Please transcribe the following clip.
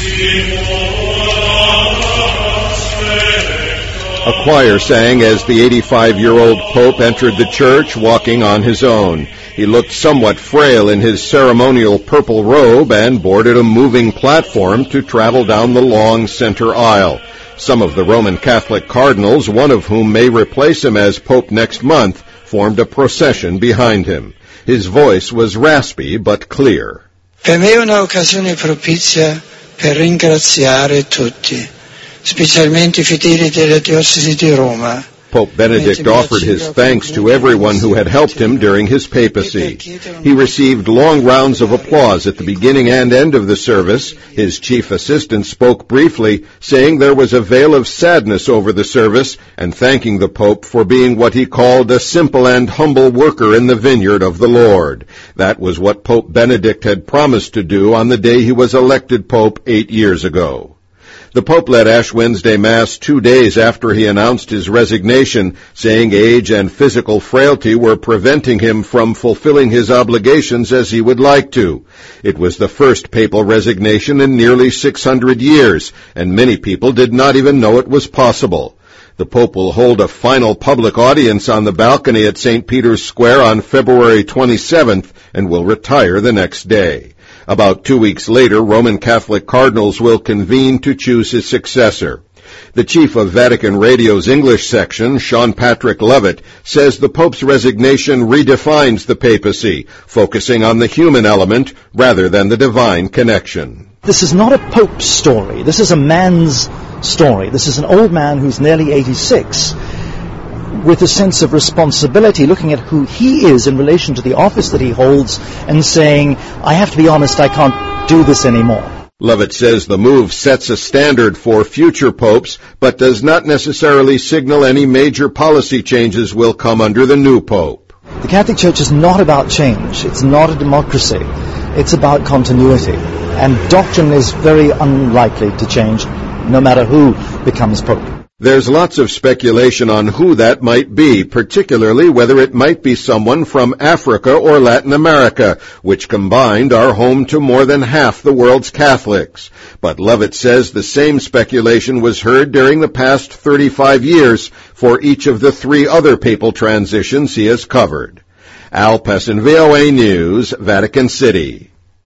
A choir sang as the 85-year-old Pope entered the church, walking on his own. He looked somewhat frail in his ceremonial purple robe and boarded a moving platform to travel down the long center aisle. Some of the Roman Catholic cardinals, one of whom may replace him as Pope next month, formed a procession behind him. His voice was raspy but clear. Per me è un'occasione propizia per ringraziare tutti, specialmente i fedeli della diocesi di Roma. Pope Benedict offered his thanks to everyone who had helped him during his papacy. He received long rounds of applause at the beginning and end of the service. His chief assistant spoke briefly, saying there was a veil of sadness over the service and thanking the Pope for being what he called a simple and humble worker in the vineyard of the Lord. That was what Pope Benedict had promised to do on the day he was elected Pope 8 years ago. The Pope led Ash Wednesday Mass 2 days after he announced his resignation, saying age and physical frailty were preventing him from fulfilling his obligations as he would like to. It was the first papal resignation in nearly 600 years, and many people did not even know it was possible. The Pope will hold a final public audience on the balcony at St. Peter's Square on February 27th and will retire the next day. About 2 weeks later, Roman Catholic cardinals will convene to choose his successor. The chief of Vatican Radio's English section, Sean Patrick Lovett, says the Pope's resignation redefines the papacy, focusing on the human element rather than the divine connection. This is not a Pope's story. This is a man's story. This is an old man who's nearly 86, with a sense of responsibility, looking at who he is in relation to the office that he holds and saying, I have to be honest, I can't do this anymore. Lovett says the move sets a standard for future popes, but does not necessarily signal any major policy changes will come under the new pope. The Catholic Church is not about change. It's not a democracy. It's about continuity. And doctrine is very unlikely to change, no matter who becomes pope. There's lots of speculation on who that might be, particularly whether it might be someone from Africa or Latin America, which combined are home to more than half the world's Catholics. But Lovett says the same speculation was heard during the past 35 years for each of the 3 other papal transitions he has covered. Al Pessin, VOA News, Vatican City.